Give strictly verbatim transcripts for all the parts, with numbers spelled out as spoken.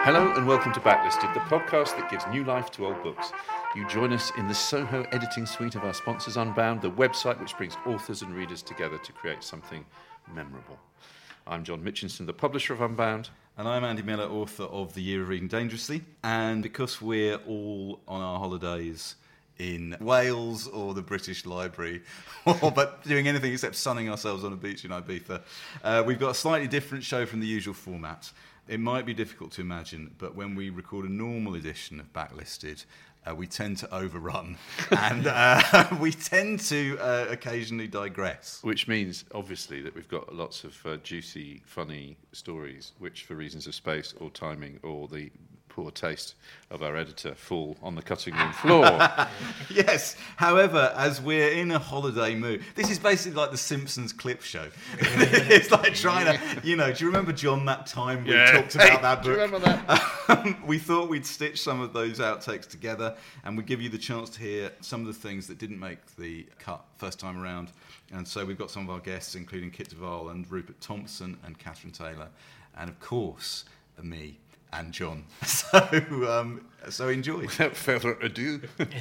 Hello and welcome to Backlisted, the podcast that gives new life to old books. You join us in the Soho editing suite of our sponsors Unbound, the website which brings authors and readers together to create something memorable. I'm John Mitchinson, the publisher of Unbound. And I'm Andy Miller, author of The Year of Reading Dangerously. And because we're all on our holidays in Wales or the British Library, or but doing anything except sunning ourselves on a beach in Ibiza, uh, we've got a slightly different show from the usual format. It might be difficult to imagine, but when we record a normal edition of Backlisted, uh, we tend to overrun and uh, we tend to uh, occasionally digress. Which means, obviously, that we've got lots of uh, juicy, funny stories, which for reasons of space or timing or the poor taste of our editor fall on the cutting room floor. Yes, however, as we're in a holiday mood, this is basically like the Simpsons clip show. It's like trying to, you know, do you remember, John, that time we Yeah. talked about Hey, that book? do you remember that? Um, we thought we'd stitch some of those outtakes together and we'd give you the chance to hear some of the things that didn't make the cut first time around. And so we've got some of our guests, including Kit Duvall and Rupert Thompson and Catherine Taylor, and of course, me. And John. So, um, so enjoy. Without further ado.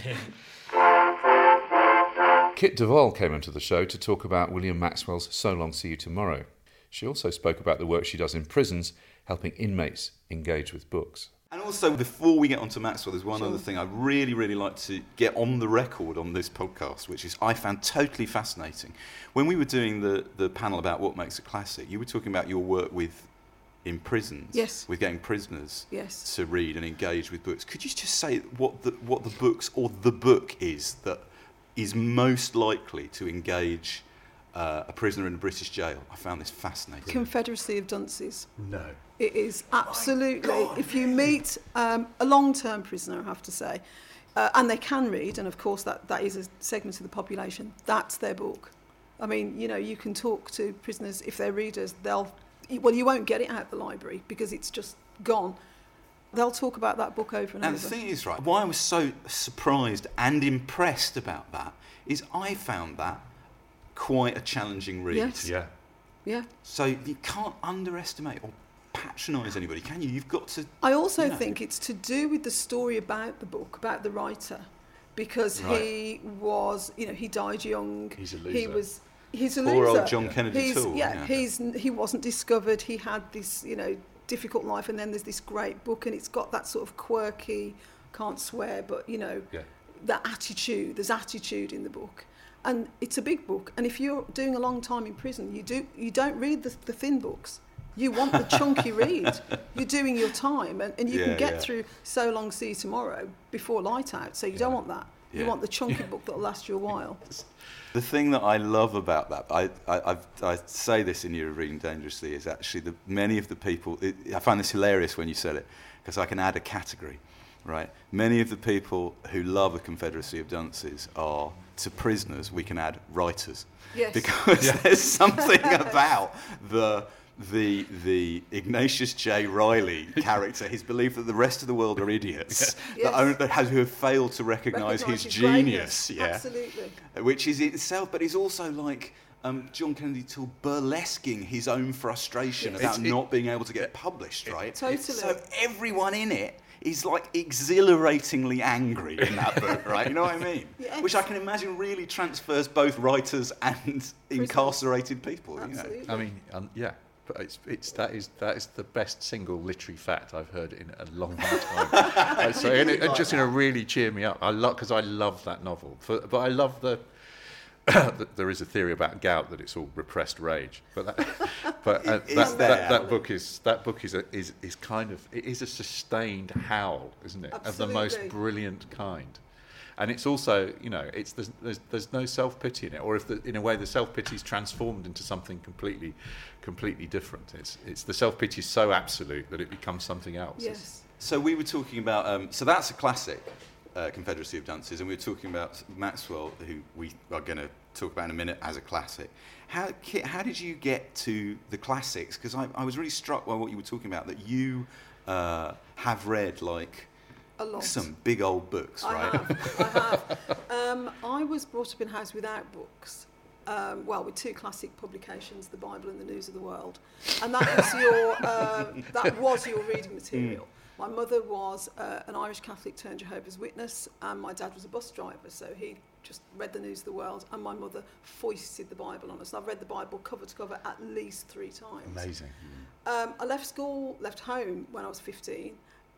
Kit Duvall came onto the show to talk about William Maxwell's So Long, See You Tomorrow. She also spoke about the work she does in prisons, helping inmates engage with books. And also, before we get on to Maxwell, there's one Sure. other thing I'd really, really like to get on the record on this podcast, which is I found totally fascinating. When we were doing the, the panel about what makes a classic, you were talking about your work with in prisons, Yes. with getting prisoners Yes. to read and engage with books. Could you just say what the what the books or the book is that is most likely to engage uh, a prisoner in a British jail? I found this fascinating. Confederacy of Dunces. No. It is absolutely, if you meet um, a long-term prisoner, I have to say, uh, and they can read, and of course that, that is a segment of the population, that's their book. I mean, you know, you can talk to prisoners, if they're readers, they'll, well, you won't get it out of the library because it's just gone. They'll talk about that book over and And over. the thing is, right, why I was so surprised and impressed about that is I found that quite a challenging read. Yes. Yeah. Yeah. So you can't underestimate or patronise anybody, can you? You've got to... I also you know. think it's to do with the story about the book, about the writer, because Right. he was, you know, he died young. He's a He loser. was, he's a Poor loser. old John Kennedy he's, Toole. Yeah, he's he wasn't discovered. He had this, you know, difficult life, and then there's this great book, and it's got that sort of quirky, can't swear, but you know, Yeah. that attitude. There's attitude in the book. And it's a big book, and if you're doing a long time in prison, you do you don't read the, the thin books. You want the chunky read. You're doing your time, and, and you Yeah, can get yeah. through So Long, See You Tomorrow before light out. So you don't want that. You Yeah. want the chunky book that'll last you a while. The thing that I love about that, I, I, I've, I say this in Year of Reading Dangerously, is actually that many of the people, it, I find this hilarious when you said it, because I can add a category, right? Many of the people who love A Confederacy of Dunces are, to prisoners, we can add writers. Yes. Because there's something about the... the the Ignatius J. Riley character, his belief that the rest of the world are idiots, Yes. that, own, that has, who have failed to recognise his, Recognise genius, greatness. yeah, Absolutely. which is itself, but he's also like um, John Kennedy Toole burlesquing his own frustration Yes. about It's- it- not being able to get published, right? Totally. So everyone in it is like exhilaratingly angry in that book, right? You know what I mean? Yes. Which I can imagine really transfers both writers and incarcerated people. You know? Absolutely. I mean, um, yeah. But it's, it's that is that is the best single literary fact I've heard in a long, long time. Uh, so, and, it, and just you know, really cheer me up. I love because I love that novel. For, but I love the. There is a theory about gout that it's all repressed rage, but that, but uh, Is that, there? that that book is that book is a, is is kind of it is a sustained howl, isn't it, of the most Absolutely. brilliant kind. And it's also, you know, it's there's there's, there's no self-pity in it, or if the, in a way the self-pity is transformed into something completely, completely different. It's it's the self-pity is so absolute that it becomes something else. It's- Yes. So we were talking about, um, so that's a classic, uh, Confederacy of Dunces, and we were talking about Maxwell, who we are going to talk about in a minute as a classic. How, Kit, how did you get to the classics? Because I, I was really struck by what you were talking about, that you uh, have read, like, A lot. some big old books, I right? have. I have. Um, I was brought up in a house without books. Um, well, with two classic publications, the Bible and the News of the World, and that was your uh, that was your reading material. My mother was uh, an Irish Catholic turned Jehovah's Witness, and my dad was a bus driver, so he just read the news of the world, and my mother foisted the Bible on us. And I've read the Bible cover to cover at least three times. Amazing. Um, I left school, left home when I was fifteen,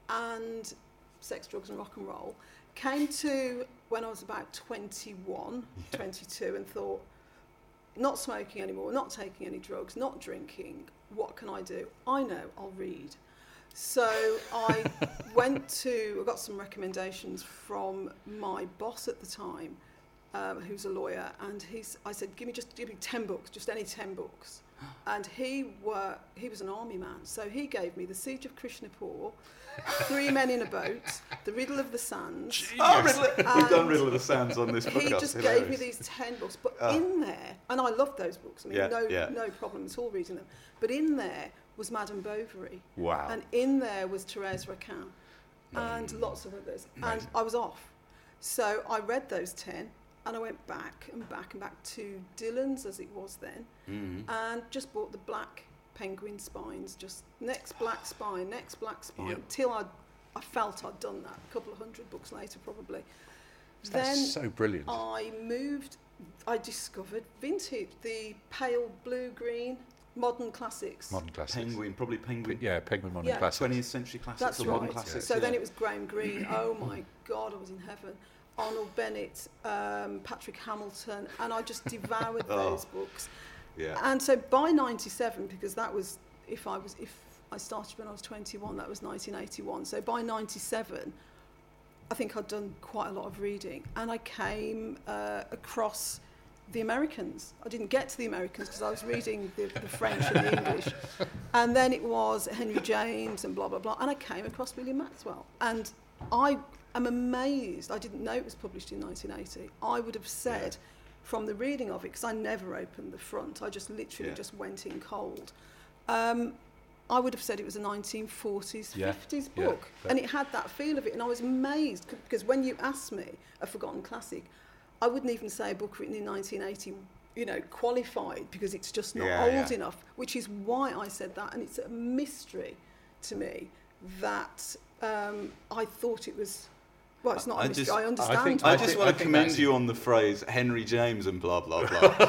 and sex, drugs and rock and roll. Came to when I was about twenty-one, twenty-two, and thought, not smoking anymore, not taking any drugs, not drinking, what can I do? I know, I'll read. So I went to, I got some recommendations from my boss at the time, um, who's a lawyer, and he's, I said, give me just give me ten books, just any ten books. And he were he was an army man, so he gave me The Siege of Krishnapur, Three Men in a Boat, The Riddle of the Sands. Oh, Riddle, we've done And Riddle of the Sands on this podcast. He just Hilarious. gave me these ten books, but Oh. in there, and I loved those books. I mean, Yeah, no yeah. no problem at all reading them. But in there was Madame Bovary. Wow. And in there was Thérèse Raquin, and lots of others. And I was off. So I read those ten, and I went back and back and back to Dillon's, as it was then, Mm-hmm. and just bought the black penguin spines, just next black spine, next black spine, Yep. till I, I felt I'd done that. A couple of hundred books later, probably. That's then so brilliant. I moved, I discovered vintage, the pale blue-green modern classics. Modern classics. Penguin, probably Penguin. Yeah, Penguin Modern Yeah. Classics. twentieth century classics That's or modern right. classics. So yeah. then it was Graham Greene. Oh my God, I was in heaven. Arnold Bennett, um, Patrick Hamilton, and I just devoured Oh. those books. Yeah. And so by ninety-seven, because that was, if I was, if I started when I was twenty-one, that was nineteen eighty-one. So by ninety-seven, I think I'd done quite a lot of reading, and I came uh, across the Americans. I didn't get to the Americans because I was reading the, the French and the English, and then it was Henry James and blah blah blah, and I came across William Maxwell, and I am amazed. I didn't know it was published in nineteen eighty. I would have said, Yeah. from the reading of it, because I never opened the front, I just literally Yeah. just went in cold. Um, I would have said it was a nineteen forties, Yeah, fifties yeah, book, but- and it had that feel of it, and I was amazed c- because when you asked me a forgotten classic, I wouldn't even say a book written in nineteen eighty, you know, qualified, because it's just not Yeah, old yeah. enough, which is why I said that, and it's a mystery to me that um, I thought it was. Well, it's not I a mystery. just- I I understand. think- I why. just think- want I to think commend that's- you on the phrase Henry James and blah blah blah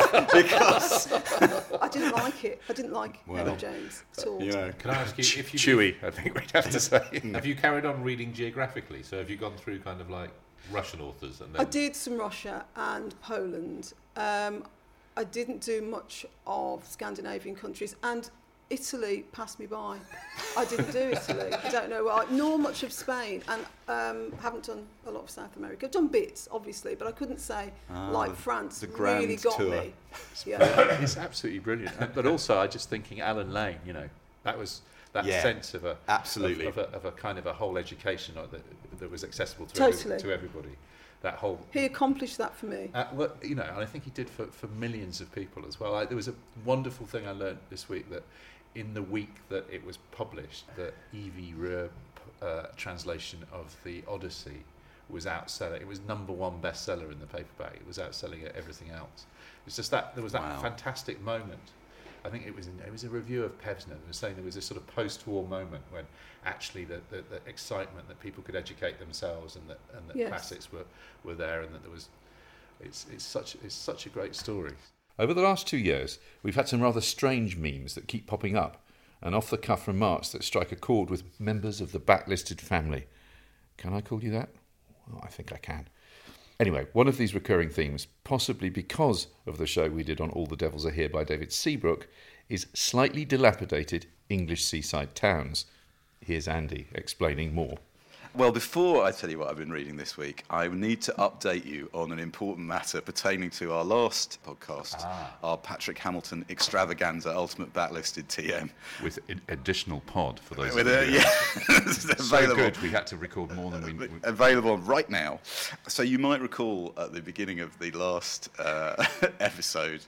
because I didn't like it. I didn't like Well, Henry James at all. you know Can I ask you if you Chewy, I think we'd have to say. have you carried on reading geographically? So have you gone through kind of like Russian authors and then I did some Russia and Poland. Um, I didn't do much of Scandinavian countries, and Italy passed me by. I didn't do Italy. I don't know why. Nor much of Spain, and um, haven't done a lot of South America. I've done bits, obviously, but I couldn't say Ah, like the- France the really grand got tour. me. Yeah. It's absolutely brilliant. And- But also, I just thinking Alan Lane, you know, that was that Yeah, sense of a absolutely. of, of, a, of a kind of a whole education that, that was accessible to Totally. every, to everybody. That whole He accomplished that for me. Uh, well, you know, and I think he did for, for millions of people as well. I, there was a wonderful thing I learned this week that in the week that it was published, the Evie Rue uh, translation of the Odyssey was outselling. It was number one bestseller in the paperback. It was outselling everything else. It's just that there was that Wow. fantastic moment. I think it was in, it was a review of Pevsner that was saying there was this sort of post-war moment when actually the, the, the excitement that people could educate themselves and that and that Yes. classics were, were there and that there was it's it's such it's such a great story. Over the last two years, we've had some rather strange memes that keep popping up, and off-the-cuff remarks that strike a chord with members of the backlisted family. Can I call you that? Well, I think I can. Anyway, one of these recurring themes, possibly because of the show we did on All the Devils Are Here by David Seabrook, is slightly dilapidated English seaside towns. Here's Andy explaining more. Well, before I tell you what I've been reading this week, I need to update you on an important matter pertaining to our last podcast, Ah. our Patrick Hamilton extravaganza, ultimate backlisted T M. With an additional pod for those With of a, you. yeah, it's So available. good, we had to record more than we... we Available right now. So you might recall at the beginning of the last uh, episode,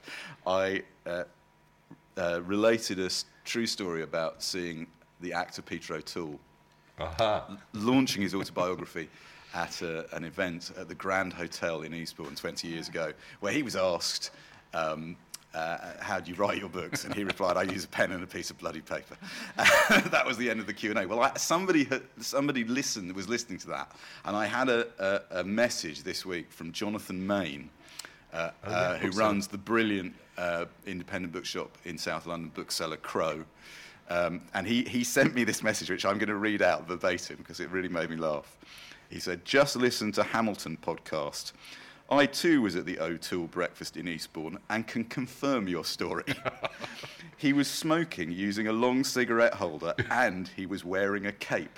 I uh, uh, related a s- true story about seeing the actor Peter O'Toole Aha. launching his autobiography at a, an event at the Grand Hotel in Eastbourne twenty years ago, where he was asked, um, uh, how do you write your books? And he replied, I use a pen and a piece of bloody paper. That was the end of the Q and A. Well, I, somebody had, somebody listened, was listening to that, and I had a, a, a message this week from Jonathan Main, uh, Oh, uh, yeah, who bookseller. runs the brilliant uh, independent bookshop in South London, bookseller Crow. Um, and he, he sent me this message, which I'm going to read out verbatim because it really made me laugh. He said, just listen to Hamilton podcast. I too was at the O'Toole breakfast in Eastbourne and can confirm your story. He was smoking using a long cigarette holder and he was wearing a cape.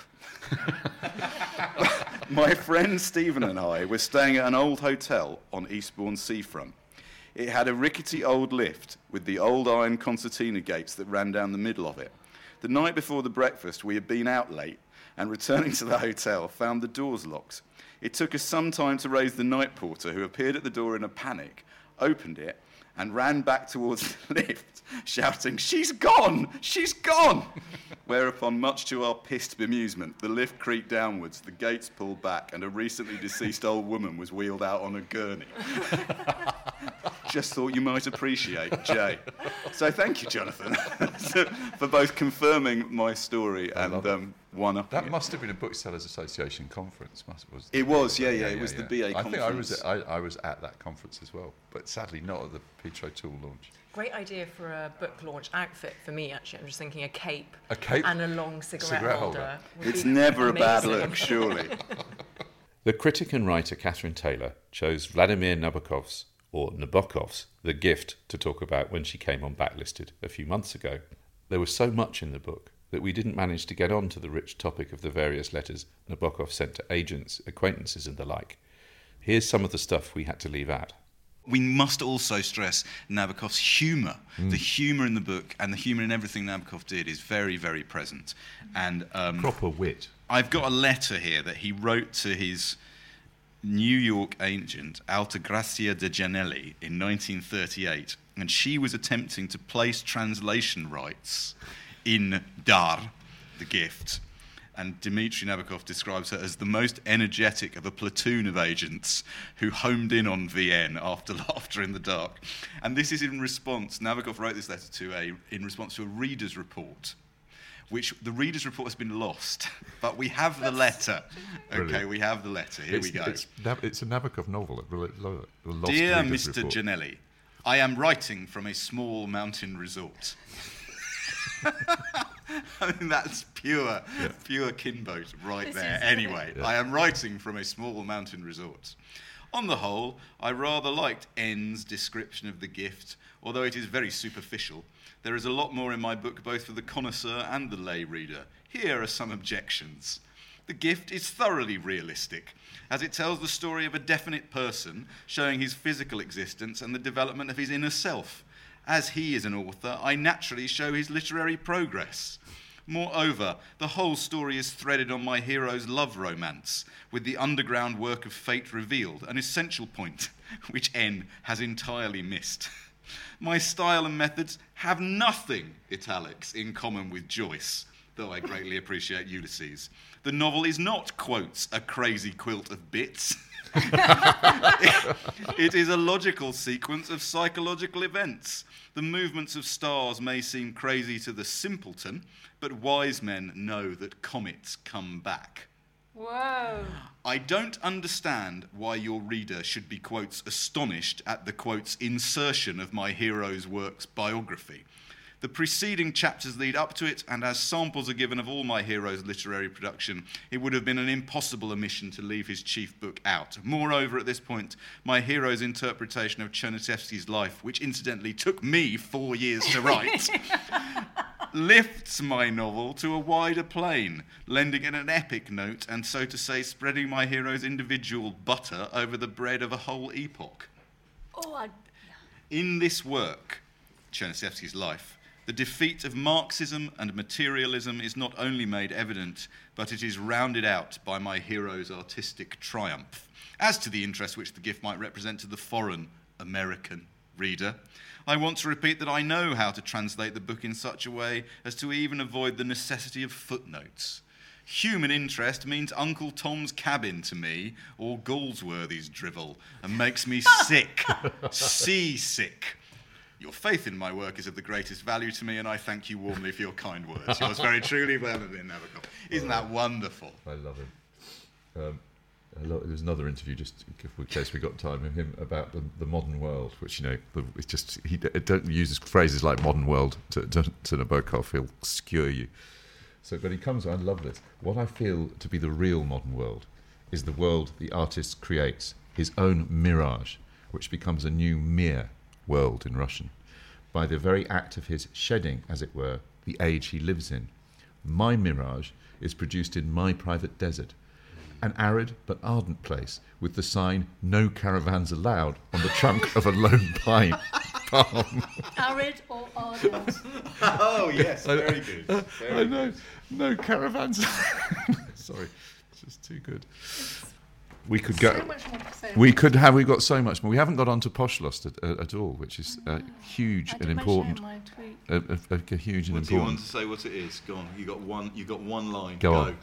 My friend Stephen and I were staying at an old hotel on Eastbourne seafront. It had a rickety old lift with the old iron concertina gates that ran down the middle of it. The night before the breakfast, we had been out late and returning to the hotel, found the doors locked. It took us some time to raise the night porter, who appeared at the door in a panic, opened it, and ran back towards the lift, shouting, she's gone! She's gone! Whereupon, much to our pissed bemusement, the lift creaked downwards, the gates pulled back, and a recently deceased old woman was wheeled out on a gurney. Just thought you might appreciate, Jay. So thank you, Jonathan, for both confirming my story and um, one up. That must have been a Booksellers Association conference. Must was It was, yeah, yeah. It was the B A I conference. think I was at, I, I was at that conference as well, but sadly not at the Pietro Tool launch. Great idea for a book launch outfit for me, actually. I'm just thinking a cape, A cape and a long cigarette, cigarette holder. holder. would It's be never a bad amazing. look, surely. The critic and writer Catherine Taylor chose Vladimir Nabokov's, or Nabokov's, The Gift to talk about when she came on Backlisted a few months ago. There was so much in the book that we didn't manage to get on to the rich topic of the various letters Nabokov sent to agents, acquaintances and the like. Here's some of the stuff we had to leave out. We must also stress Nabokov's humour. Mm. The humour in the book and the humour in everything Nabokov did is very, very present. And um, Proper wit. I've got a letter here that he wrote to his New York agent, Altagracia de Janelli, in nineteen thirty-eight, and she was attempting to place translation rights in Dar, The Gift. And Dmitry Nabokov describes her as the most energetic of a platoon of agents who homed in on V N after Laughter in the Dark. And this is in response, Nabokov wrote this letter to a, in response to a reader's report, which the reader's report has been lost, but we have the letter. Okay, Brilliant. we have the letter. Here it's, we go. It's, Nab- it's a Nabokov novel. A lo- lo- a lost Dear reader's Mister report. Janelli, I am writing from a small mountain resort. I mean, that's pure, Yeah. pure kinboat right This there. is- Anyway, Yeah. I am writing from a small mountain resort. On the whole, I rather liked N's description of The Gift, although it is very superficial. There is a lot more in my book, both for the connoisseur and the lay reader. Here are some objections. The Gift is thoroughly realistic, as it tells the story of a definite person, showing his physical existence and the development of his inner self. As he is an author, I naturally show his literary progress. Moreover, the whole story is threaded on my hero's love romance, with the underground work of fate revealed, an essential point, which N has entirely missed. My style and methods have nothing, italics, in common with Joyce, though I greatly appreciate Ulysses. The novel is not, quotes, a crazy quilt of bits. It is a logical sequence of psychological events. The movements of stars may seem crazy to the simpleton, but wise men know that comets come back. Whoa. I don't understand why your reader should be, quotes, astonished at the, quotes, insertion of my hero's work's biography. The preceding chapters lead up to it, and as samples are given of all my hero's literary production, it would have been an impossible omission to leave his chief book out. Moreover, at this point, my hero's interpretation of Chernyshevsky's life, which incidentally took me four years to write, lifts my novel to a wider plane, lending it an epic note and, so to say, spreading my hero's individual butter over the bread of a whole epoch. Oh, I... In this work, Chernyshevsky's life, the defeat of Marxism and materialism is not only made evident, but it is rounded out by my hero's artistic triumph. As to the interest which The Gift might represent to the foreign American reader, I want to repeat that I know how to translate the book in such a way as to even avoid the necessity of footnotes. Human interest means Uncle Tom's Cabin to me, or Galsworthy's drivel, and makes me sick, seasick. Your faith in my work is of the greatest value to me, and I thank you warmly for your kind words. Yours very truly, Bernardine Nabokov. Isn't that wonderful? I love him. Um, I love, there's another interview, just in case we got time, with him about the, the modern world, which, you know, the, it's just, he d- don't use phrases like modern world to, to, to Nabokov, he'll skewer you. So, but he comes, I love this. What I feel to be the real modern world is the world the artist creates, his own mirage, which becomes a new mir world in Russian, by the very act of his shedding, as it were, the age he lives in. My mirage is produced in my private desert, an arid but ardent place with the sign "No caravans allowed" on the trunk of a lone pine palm. Arid or ardent? Oh, yes, very good. Very I know, no caravans. Sorry, it's just too good. We could go. So much more to say. We could have. We've got so much more. We haven't got on to Poshlost at, at, at all, which is uh, huge I and did important. mention it in my tweet. A, a, a, a huge and What do you want important. to say what it is? Go on. You got one. You got one line. Go on.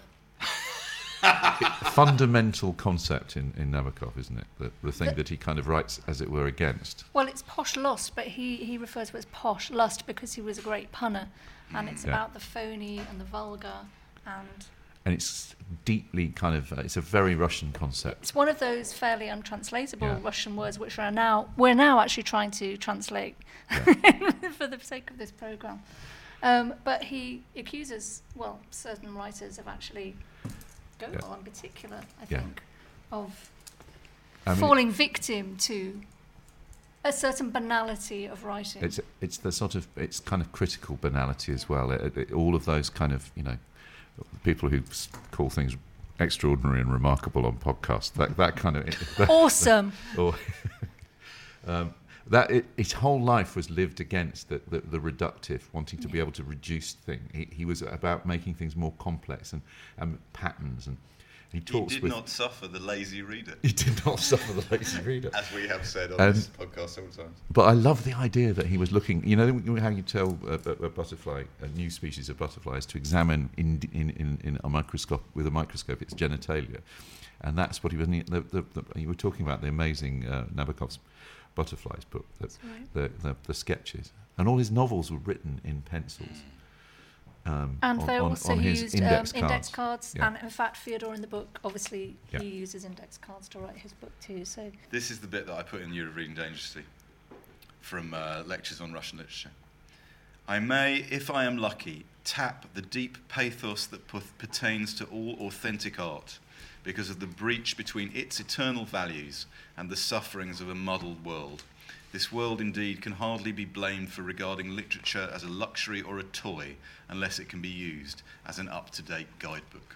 Fundamental concept in, in Nabokov, isn't it? The, the thing The- that he kind of writes, as it were, against. Well, it's posh lust, but he, he refers to it as posh lust because he was a great punner, and it's Yeah. about the phony and the vulgar, and And it's deeply kind of. Uh, it's a very Russian concept. it's one of those fairly untranslatable Yeah. Russian words which are now we're now actually trying to translate for the sake of this program. Um, but he accuses, well, certain writers of actually, Gogol Yeah. in particular, I Yeah. think, of I mean, falling victim to a certain banality of writing. It's it's the sort of it's kind of critical banality as well. It, it, all of those kind of, you know, people who s- call things extraordinary and remarkable on podcasts. That that kind of that, Awesome. or um, that it, his whole life was lived against the, the, the reductive, wanting to be able to reduce things. He, he was about making things more complex and, and patterns. And he He talks did with. not suffer the lazy reader, He did not suffer the lazy reader. as we have said on Um, this podcast several times. But I love the idea that he was looking. You know how you tell a, a, a butterfly, a new species of butterfly, is to examine in, in, in, in a microscope with a microscope its genitalia, and that's what he was. The, the, the, you were talking about the amazing uh, Nabokov's Butterflies book, the, right. the, the the sketches, and all his novels were written in pencils. Um, And on, they on, also on his used index um, cards. index cards. Yeah. And in fact, Fyodor in the book, obviously, Yeah. he uses index cards to write his book too. So This is the bit that I put in Year of Reading Dangerously from uh, Lectures on Russian Literature. I may, if I am lucky, tap the deep pathos that p- pertains to all authentic art because of the breach between its eternal values and the sufferings of a muddled world. This world indeed can hardly be blamed for regarding literature as a luxury or a toy unless it can be used as an up-to-date guidebook.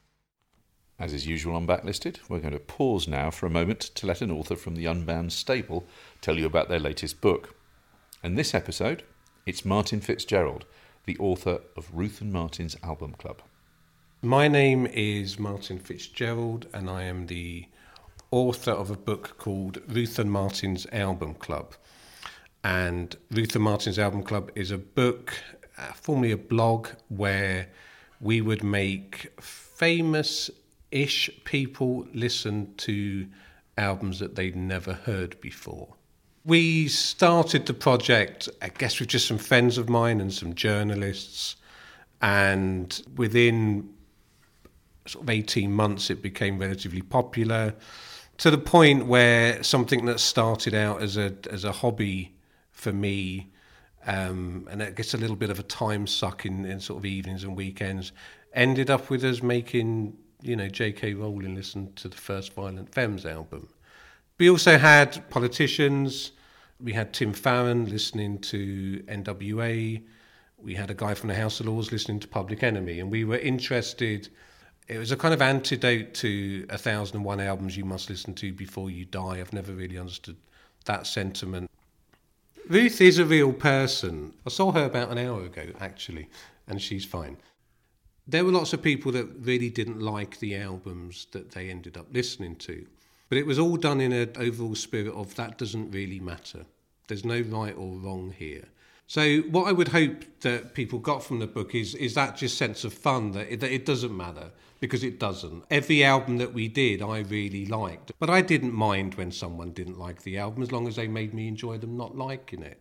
As is usual on Backlisted, we're going to pause now for a moment to let an author from the Unbound stable tell you about their latest book. And this episode, it's Martin Fitzgerald, the author of Ruth and Martin's Album Club. My name is Martin Fitzgerald, and I am the author of a book called Ruth and Martin's Album Club. And Ruth and Martin's Album Club is a book, uh, formerly a blog, where we would make famous-ish people listen to albums that they'd never heard before. We started the project, I guess, with just some friends of mine and some journalists, and within sort of eighteen months it became relatively popular, to the point where something that started out as a as a hobby for me, um, and I guess a little bit of a time suck in, in sort of evenings and weekends, ended up with us making, you know, J K Rowling listen to the first Violent Femmes album. We also had politicians. We had Tim Farron listening to N W A. We had a guy from the House of Lords listening to Public Enemy, and we were interested. It was a kind of antidote to A Thousand and One Albums You Must Listen to Before You Die. I've never really understood that sentiment. Ruth is a real person. I saw her about an hour ago, actually, and she's fine. There were lots of people that really didn't like the albums that they ended up listening to. But it was all done in an overall spirit of that doesn't really matter. There's no right or wrong here. So what I would hope that people got from the book is is that just sense of fun, that it, that it doesn't matter, because it doesn't. Every album that we did, I really liked. But I didn't mind when someone didn't like the album, as long as they made me enjoy them not liking it.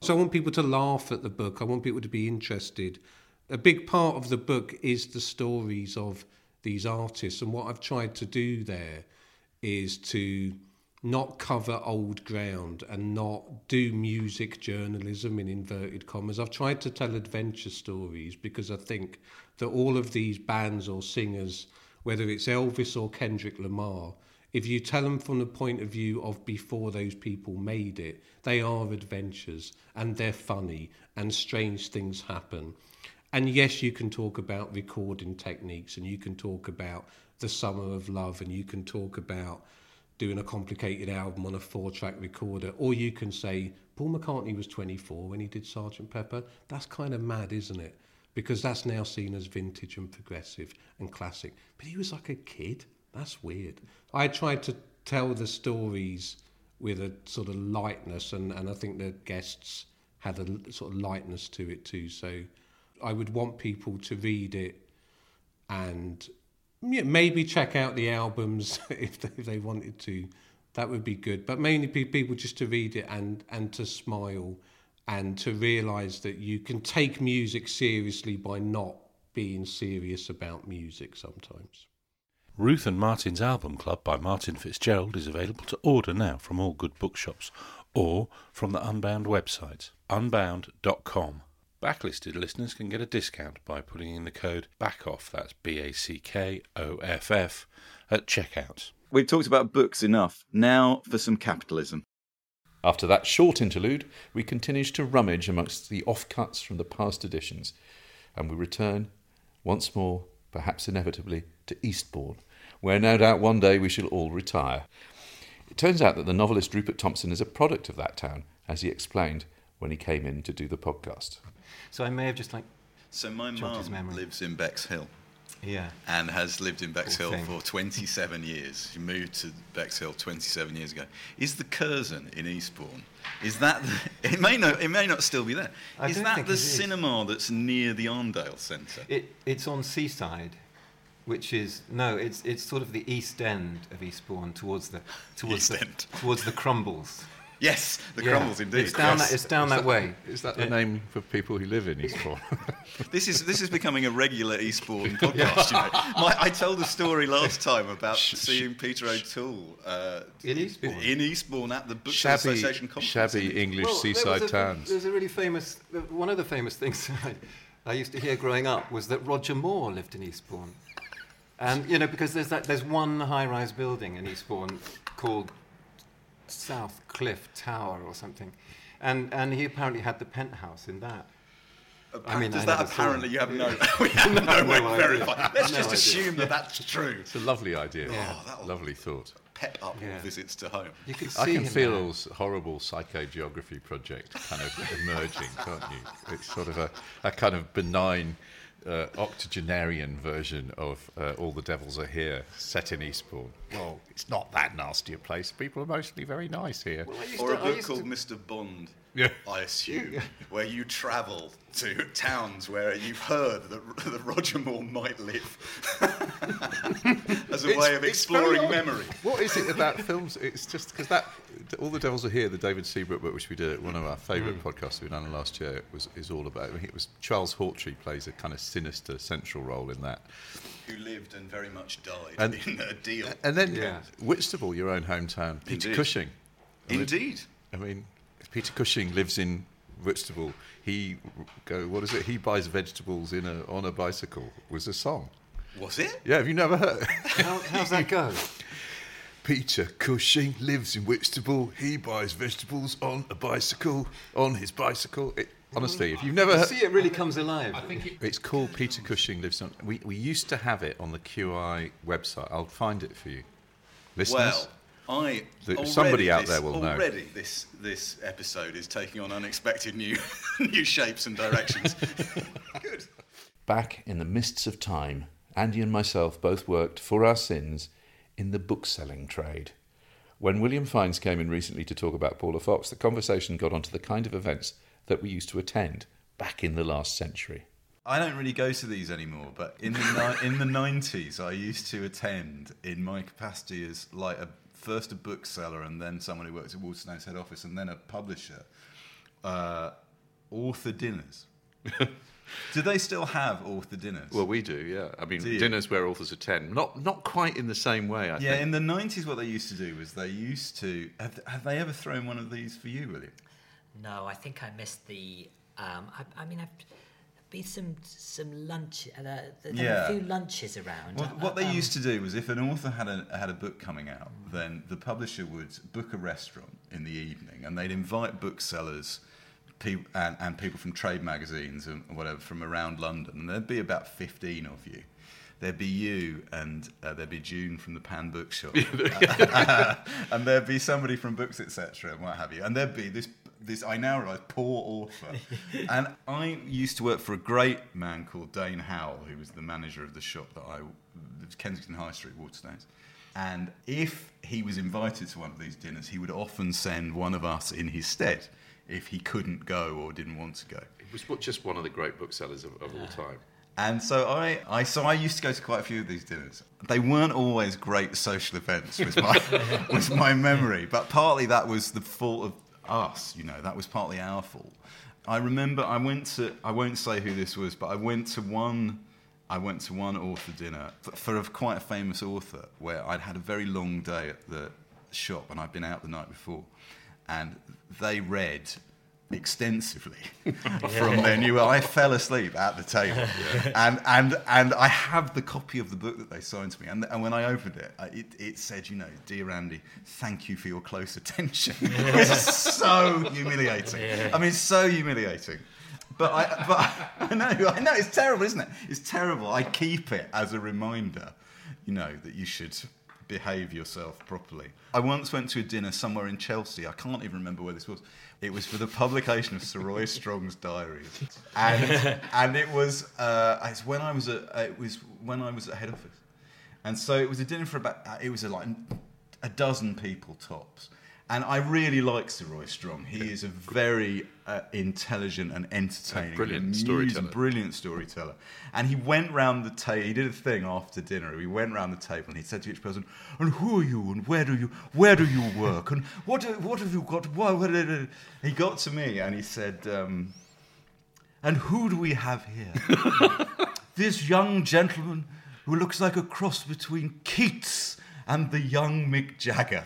So I want people to laugh at the book. I want people to be interested. A big part of the book is the stories of these artists. And what I've tried to do there is to not cover old ground and not do music journalism in inverted commas. I've tried to tell adventure stories because I think that all of these bands or singers, whether it's Elvis or Kendrick Lamar, if you tell them from the point of view of before those people made it, they are adventures and they're funny and strange things happen. And yes, you can talk about recording techniques and you can talk about the summer of love and you can talk about doing a complicated album on a four-track recorder, or you can say Paul McCartney was twenty-four when he did Sergeant Pepper. That's kind of mad, isn't it? Because that's now seen as vintage and progressive and classic. But he was like a kid. That's weird. I tried to tell the stories with a sort of lightness, and, and I think the guests had a sort of lightness to it too. So I would want people to read it and yeah, maybe check out the albums if they, if they wanted to. That would be good. But mainly people just to read it and, and to smile and to realise that you can take music seriously by not being serious about music sometimes. Ruth and Martin's Album Club by Martin Fitzgerald is available to order now from all good bookshops or from the Unbound website, unbound dot com. Backlisted listeners can get a discount by putting in the code BACKOFF, that's B A C K O F F, at checkout. We've talked about books enough. Now for some capitalism. After that short interlude, we continue to rummage amongst the offcuts from the past editions, and we return once more, perhaps inevitably, to Eastbourne, where no doubt one day we shall all retire. It turns out that the novelist Rupert Thompson is a product of that town, as he explained when he came in to do the podcast. So I may have just like So my jogged his mum memory. lives in Bexhill. Yeah. And has lived in Bexhill Poor thing. for twenty-seven years. She moved to Bexhill twenty-seven years ago. Is the Curzon in Eastbourne? Is that the, it may not it may not still be there. I Is don't that think the it is. cinema that's near the Arndale Centre? It it's on Seaside, which is no, it's it's sort of the east end of Eastbourne towards the towards East the end. towards the Crumbles. Yes, the Yeah. Crumbles indeed. It's down yes. that it's down that, way. Is that the Yeah. name for people who live in Eastbourne? This is this is becoming a regular Eastbourne podcast. You know. My, I told a story last time about seeing Peter O'Toole uh, In Eastbourne? in Eastbourne at the Books Shabby, Association conference. shabby English Well, there seaside was a, towns. There's a really famous. One of the famous things I, I used to hear growing up was that Roger Moore lived in Eastbourne, and you know because there's that there's one high-rise building in Eastbourne called South Cliff Tower or something, and and he apparently had the penthouse in that. I mean, does I that never saw apparently it. you have no, we have no, No way to idea. verify. Let's No just idea. assume that that's true. It's a lovely idea. Yeah. Oh, that'll Lovely thought. pep up Yeah. all visits to home. You could I see can him feel there. this horrible psychogeography project kind of emerging, can't you? It's sort of a, a kind of benign uh, octogenarian version of uh, All the Devils Are Here, set in Eastbourne. Well, it's not that nasty a place. People are mostly very nice here. Well, I used Or a to- I book used called to- Mister Bond, Yeah. I assume, where you travel to towns where you've heard that, that Roger Moore might live as a It's- way of it's very exploring odd. memory. What is it about films? It's just because that All the Devils Are Here, the David Seabrook book, which we did, one of our favourite podcasts we done last year, was is all about. I mean, it was Charles Hawtrey plays a kind of sinister central role in that. Who lived and very much died And- in a deal. And then Yeah. Whitstable, your own hometown, Peter Indeed. Cushing. I mean, Indeed. I mean, if Peter Cushing lives in Whitstable, he go. What is it? He buys vegetables in a on a bicycle. Was a song. Was it? Yeah, have you never heard? How, how's that go? Peter Cushing lives in Whitstable. He buys vegetables on a bicycle, on his bicycle. It, honestly, if you've never You heard, see, it really comes alive. I think it, it's called Peter Cushing Lives on. We we used to have it on the Q I website. I'll find it for you, listeners. Well, I The- already somebody out this, there will know. already this this episode is taking on unexpected new new shapes and directions. Good. Back in the mists of time, Andy and myself both worked for our sins in the bookselling trade. When William Fiennes came in recently to talk about Paula Fox, the conversation got onto the kind of events that we used to attend back in the last century. I don't really go to these anymore, but in the ni- in the nineties, I used to attend in my capacity as like a first a bookseller and then someone who worked at Waterstone's head office and then a publisher. uh, author dinners. Do they still have author dinners? Well, we do, yeah. I mean, Do you? dinners where authors attend. Not not quite in the same way, I yeah, think. in the nineties, what they used to do was they used to... Have, have they ever thrown one of these for you, William? No, I think I missed the. Um, I, I mean, I've been some some lunch. Uh, there Yeah. were a few lunches around. Well, what they Um, used to do was if an author had a had a book coming out, then the publisher would book a restaurant in the evening, and they'd invite booksellers pe- and, and people from trade magazines and whatever from around London. And there'd be about fifteen of you. There'd be you, and uh, there'd be June from the Pan Bookshop, and there'd be somebody from Books Etc. and what have you, and there'd be this this I now realise poor author. And I used to work for a great man called Dane Howell, who was the manager of the shop that I, Kensington High Street, Waterstones. And if he was invited to one of these dinners, he would often send one of us in his stead if he couldn't go or didn't want to go. It was just one of the great booksellers of, of all time. And so I, I, so I used to go to quite a few of these dinners. They weren't always great social events, was my, was my memory. But partly that was the fault of us, you know. That was partly our fault. I remember I went to, I won't say who this was, but I went to one, I went to one author dinner for, for a quite a famous author where I'd had a very long day at the shop and I'd been out the night before, and they read extensively from their new. I fell asleep at the table, yeah. and and and I have the copy of the book that they signed to me. And, and when I opened it, it, it said, you know, "Dear Andy, thank you for your close attention." It was so humiliating. Yeah. I mean, so humiliating. But I, but I know, I know, it's terrible, isn't it? It's terrible. I keep it as a reminder, you know, that you should behave yourself properly. I once went to a dinner somewhere in Chelsea. I can't even remember where this was. It was for the publication of Sir Roy Strong's diaries, and and it was uh, it's when I was at it was when I was at head office, and so it was a dinner for about it was a, like a dozen people tops. And I really like Sir Roy Strong. He is a very uh, intelligent and entertaining, a brilliant amusing, storyteller. Brilliant storyteller. And he went round the table. He did a thing after dinner. He went round the table and he said to each person, "And who are you? And where do you where do you work? And what what have you got?" What, what, what? He got to me and he said, um, "And who do we have here? This young gentleman who looks like a cross between Keats and the young Mick Jagger."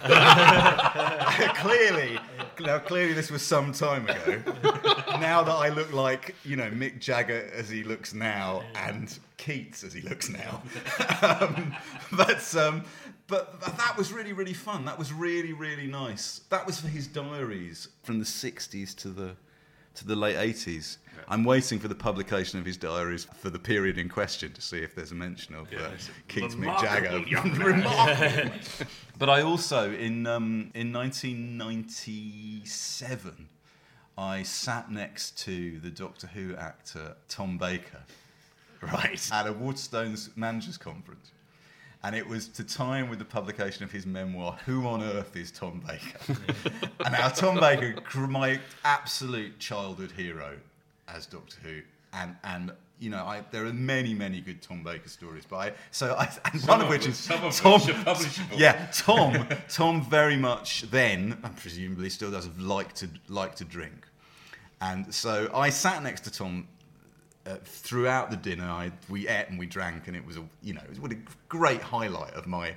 clearly, now clearly this was some time ago. Now that I look like, you know, Mick Jagger as he looks now and Keats as he looks now. um, but, um, but that was really, really fun. That was really, really nice. That was for his diaries from the sixties to the to the late eighties. Yeah. I'm waiting for the publication of his diaries for the period in question to see if there's a mention of uh, yeah, Keats, Mick Jagger. Remarkable. But I also, in um, in nineteen ninety-seven, I sat next to the Doctor Who actor Tom Baker, right, at a Waterstones managers conference. And it was to time with the publication of his memoir, Who on Earth is Tom Baker? And now Tom Baker, my absolute childhood hero as Doctor Who, and and you know, I, there are many, many good Tom Baker stories. But I, so I, and one of which is some of Tom. which are publishable. Yeah, Tom. Tom very much then, and presumably still does, like to like to drink, and so I sat next to Tom. Uh, throughout the dinner, I, we ate and we drank, and it was a, you know, it was a great highlight of my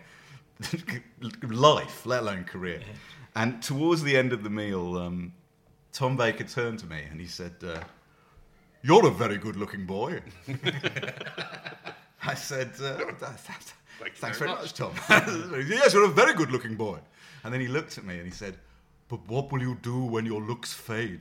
life, let alone career. Yeah. And towards the end of the meal, um, Tom Baker turned to me and he said, uh, "You're a very good-looking boy." I said, uh, "Thanks, thanks very much, Tom." "Yes, you're a very good-looking boy." And then he looked at me and he said, "But what will you do when your looks fade?"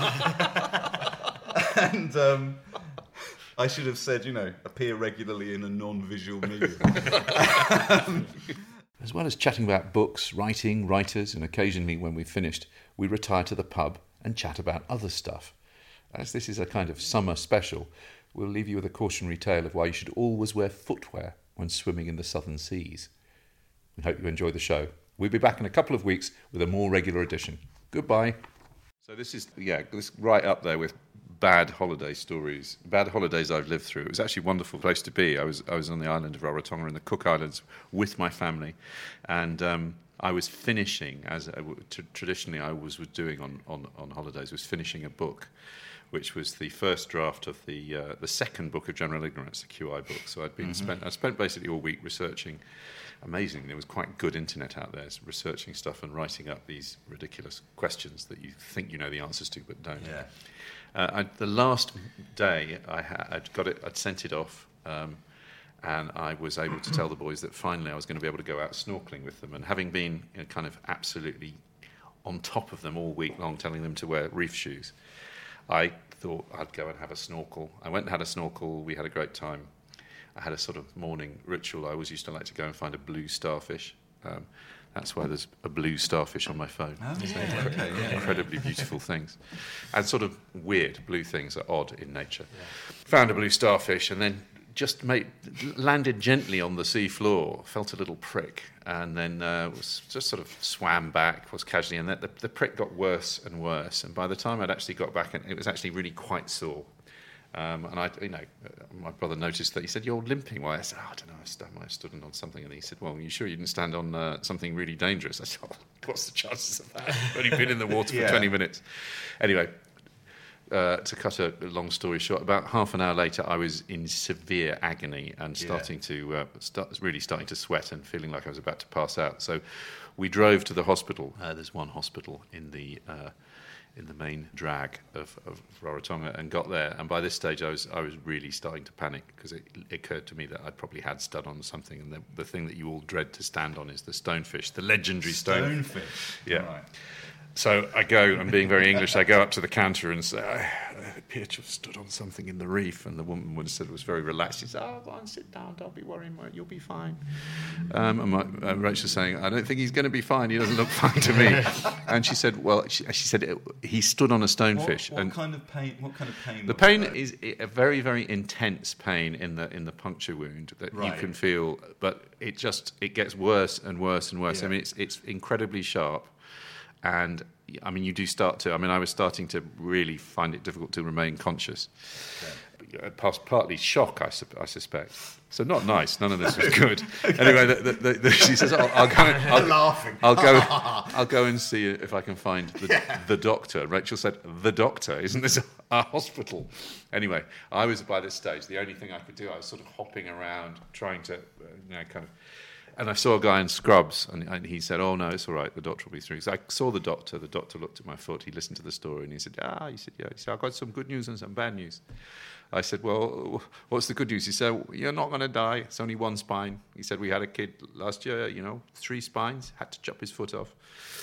And um, I should have said, you know, appear regularly in a non-visual medium. um, As well as chatting about books, writing, writers, and occasionally when we've finished, we retire to the pub and chat about other stuff. As this is a kind of summer special, we'll leave you with a cautionary tale of why you should always wear footwear when swimming in the southern seas. We hope you enjoy the show. We'll be back in a couple of weeks with a more regular edition. Goodbye. So this is, yeah, this right up there with bad holiday stories, bad holidays I've lived through. It was actually a wonderful place to be. I was I was on the island of Rarotonga in the Cook Islands with my family, and um, I was finishing, as I w- t- traditionally I was, was doing on, on, on holidays, was finishing a book, which was the first draft of the uh, the second book of General Ignorance, the Q I book. So I'd been Mhm. spent I spent basically all week researching. Amazing, there was quite good internet out there, researching stuff and writing up these ridiculous questions that you think you know the answers to but don't. Yeah. Uh, I, the last day I had, I'd got it, I'd sent it off, um, and I was able to tell the boys that finally I was going to be able to go out snorkeling with them. And having been, you know, kind of absolutely on top of them all week long, telling them to wear reef shoes, I thought I'd go and have a snorkel. I went and had a snorkel. We had a great time. I had a sort of morning ritual. I always used to like to go and find a blue starfish. Um, that's why there's a blue starfish on my phone. Oh, It's yeah, incre- okay, yeah. incredibly beautiful things. And sort of weird blue things are odd in nature. Found a blue starfish and then just made, landed gently on the sea floor, felt a little prick, and then uh, was just sort of swam back, was casually, and the, the, the prick got worse and worse. And by the time I'd actually got back, it was actually really quite sore. Um, and I, you know, my brother noticed that. He said, "You're limping." Well, I said, oh, "I don't know. I, st- I might have stood on something." And he said, "Well, are you sure you didn't stand on uh, something really dangerous?" I said, oh, "What's the chances of that? I've only been in the water for Yeah. twenty minutes." Anyway, uh, to cut a long story short, about half an hour later, I was in severe agony and Yeah. starting to uh, start, really starting to sweat and feeling like I was about to pass out. So, we drove to the hospital. Uh, there's one hospital in the. Uh, in the main drag of, of Rarotonga, and got there. And by this stage, I was I was really starting to panic, because it, it occurred to me that I probably had stood on something, and the, the thing that you all dread to stand on is the stonefish, the legendary stone. Stonefish. Yeah. Right. So I go, I'm being very English, I go up to the counter and say, I, I appear to have stood on something in the reef. And the woman would have said, was very relaxed. She said, "Oh, go on, sit down, don't be worrying, mate, you'll be fine." Um, and my, uh, Rachel's saying, "I don't think he's going to be fine, he doesn't look fine to me." And she said, well, she, she said, it, he stood on a stonefish. What, what and kind of pain? What kind of pain? the was pain that? is a very, very intense pain in the in the puncture wound that Right. you can feel, but it just it gets worse and worse and worse. Yeah. I mean, it's it's incredibly sharp, and I mean, you do start to. I mean, I was starting to really find it difficult to remain conscious. Okay. Past partly shock, I, su- I suspect. So not nice. None of this was good. Anyway, the, the, the, the, she says, "I'll, I'll go. And, I'll, Laughing. I'll go. I'll go and see if I can find the, the doctor." Rachel said, "The doctor? Isn't this a, a hospital?" Anyway, I was by this stage. The only thing I could do, I was sort of hopping around, trying to, uh, you know, kind of. And I saw a guy in scrubs, and, and he said, "Oh no, it's all right. The doctor will be through." So I saw the doctor. The doctor looked at my foot. He listened to the story, and he said, "Ah," he said, "Yeah." He said, "I've got some good news and some bad news." I said, "Well, what's the good news?" He said, "You're not going to die. It's only one spine." He said, "We had a kid last year, you know, three spines, had to chop his foot off."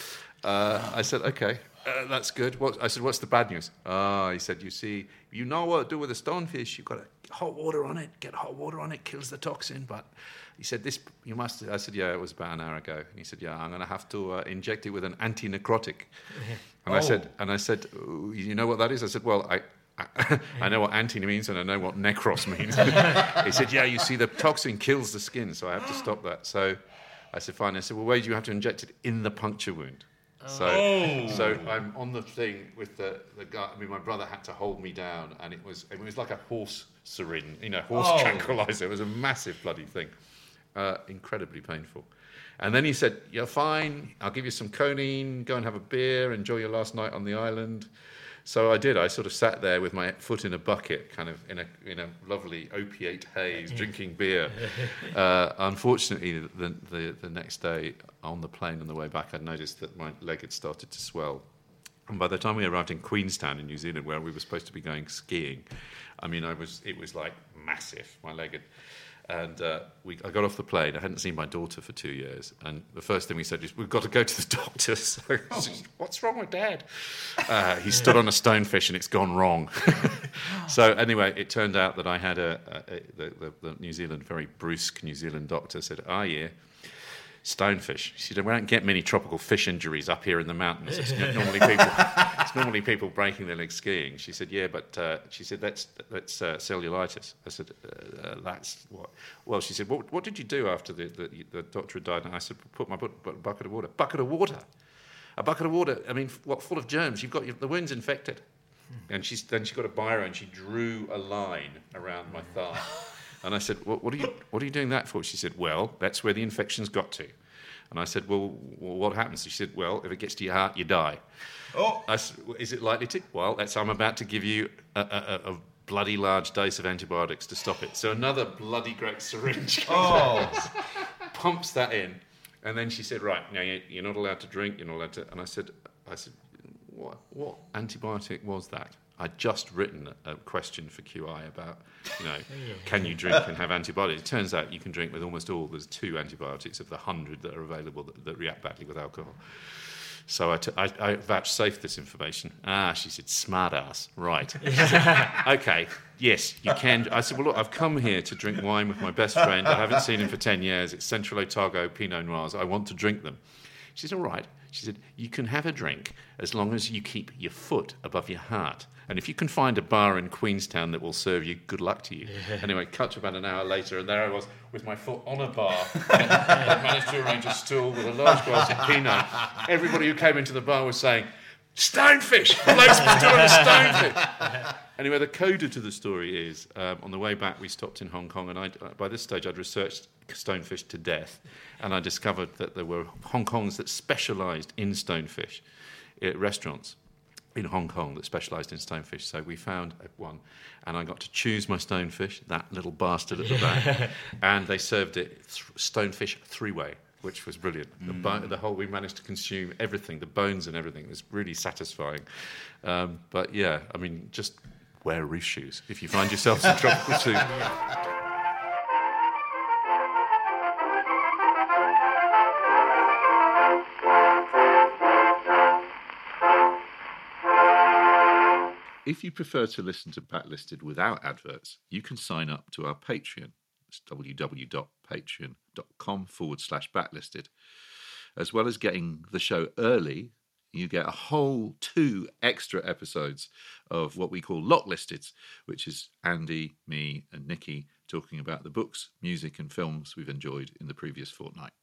Uh, I said, "Okay, uh, that's good." What? I said, "What's the bad news?" Ah, he said, "You see, you know what to do with a stonefish. You've got to hot water on it. Get hot water on it, kills the toxin. But," he said, "this, you must..." I said, "Yeah, it was about an hour ago." And he said, "Yeah, I'm going to have to uh, inject it with an anti-necrotic." And Oh. I said, and I said, "You know what that is?" I said, "Well, I... I, I know what anti means and I know what necros means." He said, "Yeah, you see, the toxin kills the skin, so I have to stop that." So I said, "Fine." I said, "Well, where do you have to inject it?" "In the puncture wound." So, Oh. so I'm on the thing with the, the guy. I mean, my brother had to hold me down, and it was it was like a horse syringe, you know, horse Oh. tranquilizer. It was a massive bloody thing, uh, incredibly painful. And then he said, "You're fine. I'll give you some codeine. Go and have a beer. Enjoy your last night on the island." So I did. I sort of sat there with my foot in a bucket, kind of in a in a lovely opiate haze, drinking beer. Uh, unfortunately, the, the the next day on the plane on the way back, I noticed that my leg had started to swell. And by the time we arrived in Queenstown in New Zealand, where we were supposed to be going skiing, I mean, I was it was like massive. My leg had. And uh, we, I got off the plane. I hadn't seen my daughter for two years. And the first thing we said is, "We've got to go to the doctor." So, oh. "What's wrong with Dad?" Uh, he stood on a stonefish and it's gone wrong. So anyway, it turned out that I had a, a, a the, the, the New Zealand, very brusque New Zealand doctor said, "Ah, yeah, stonefish." She said, "We don't get many tropical fish injuries up here in the mountains. It's normally people, it's normally people breaking their legs skiing." She said, "Yeah, but," uh, she said, that's that's uh, cellulitis." I said, uh, "That's what?" Well, she said, what, what did you do after the, the, the doctor had died?" And I said, "Put my bu- bu- bucket of water." "Bucket of water? A bucket of water? I mean, what, full of germs? You've got your, the wound's infected." And she's, then she got a biro and she drew a line around my thigh. And I said, what, what, are you, what are you doing that for?" She said, "Well, that's where the infection's got to." And I said, well, well, what happens? She said, well, if it gets to your heart, you die. Oh. I said, is it likely to? Well, that's, I'm about to give you a, a, a bloody large dose of antibiotics to stop it. So another bloody great syringe comes Oh. out, pumps that in. And then she said, right, now you're not allowed to drink, you're not allowed to... And I said, I said, what, what antibiotic was that? I'd just written a question for Q I about, you know, can you drink and have antibiotics? It turns out you can drink with almost all. There's two antibiotics of the hundred that are available that, that react badly with alcohol. So I, t- I, I vouchsafed this information. Ah, she said, smart ass. Right. Said, okay, yes, you can. I said, well, look, I've come here to drink wine with my best friend. I haven't seen him for ten years. It's Central Otago Pinot Noirs. I want to drink them. She said, all right. She said, you can have a drink as long as you keep your foot above your heart. And if you can find a bar in Queenstown that will serve you, good luck to you. Yeah. Anyway, cut to about an hour later, and there I was with my foot on a bar. And I managed to arrange a stool with a large glass of Pinot. Everybody who came into the bar was saying, stonefish! The bloke's been doing a stonefish! Anyway, the coda to the story is, um, on the way back we stopped in Hong Kong, and I, by this stage I'd researched stonefish to death, and I discovered that there were Hong Kongs that specialised in stonefish, uh, restaurants in Hong Kong that specialised in stonefish. So we found one, and I got to choose my stonefish, that little bastard at the back, and they served it th- stonefish three-way, which was brilliant. Mm. The, bo- the whole, we managed to consume everything, the bones and everything. It was really satisfying. Um, but yeah, I mean, just wear roof shoes if you find yourself some tropical soup. If you prefer to listen to Backlisted without adverts, you can sign up to our Patreon. It's www.patreon.com forward slash backlisted. As well as getting the show early, you get a whole two extra episodes of what we call Locklisted, which is Andy, me, and Nikki talking about the books, music, and films we've enjoyed in the previous fortnight.